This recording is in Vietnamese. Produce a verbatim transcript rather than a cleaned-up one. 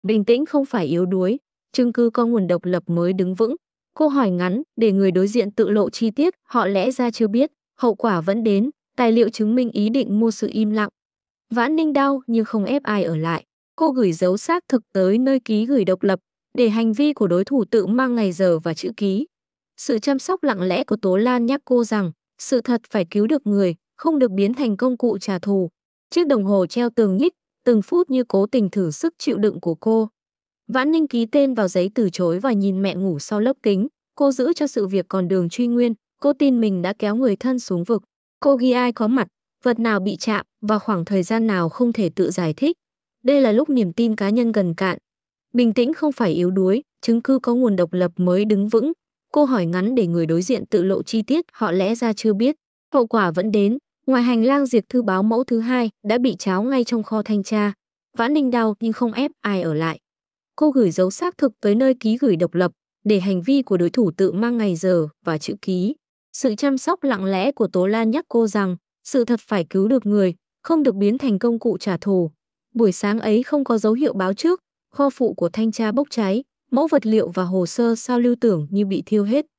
Bình tĩnh không phải yếu đuối, chứng cứ có nguồn độc lập mới đứng vững. Cô hỏi ngắn để người đối diện tự lộ chi tiết, họ lẽ ra chưa biết, hậu quả vẫn đến, tài liệu chứng minh ý định mua sự im lặng. Vãn Ninh đau nhưng không ép ai ở lại. Cô gửi dấu xác thực tới nơi ký gửi độc lập, để hành vi của đối thủ tự mang ngày giờ và chữ ký. Sự chăm sóc lặng lẽ của Tố Lan nhắc cô rằng, sự thật phải cứu được người, không được biến thành công cụ trả thù. Chiếc đồng hồ treo tường nhích, từng phút như cố tình thử sức chịu đựng của cô. Vãn Ninh ký tên vào giấy từ chối và nhìn mẹ ngủ sau lớp kính. Cô giữ cho sự việc còn đường truy nguyên. Cô tin mình đã kéo người thân xuống vực. Cô ghi ai có mặt, vật nào bị chạm và khoảng thời gian nào không thể tự giải thích. Đây là lúc niềm tin cá nhân gần cạn. Bình tĩnh không phải yếu đuối, chứng cứ có nguồn độc lập mới đứng vững. Cô hỏi ngắn để người đối diện tự lộ chi tiết, họ lẽ ra chưa biết. Hậu quả vẫn đến. Ngoài hành lang diệt thư báo mẫu thứ hai đã bị tráo ngay trong kho thanh tra. Vãn Ninh đau nhưng không ép ai ở lại. Cô gửi dấu xác thực tới nơi ký gửi độc lập, để hành vi của đối thủ tự mang ngày giờ và chữ ký. Sự chăm sóc lặng lẽ của Tố Lan nhắc cô rằng, sự thật phải cứu được người, không được biến thành công cụ trả thù. Buổi sáng ấy không có dấu hiệu báo trước, kho phụ của thanh tra bốc cháy, mẫu vật liệu và hồ sơ sao lưu tưởng như bị thiêu hết.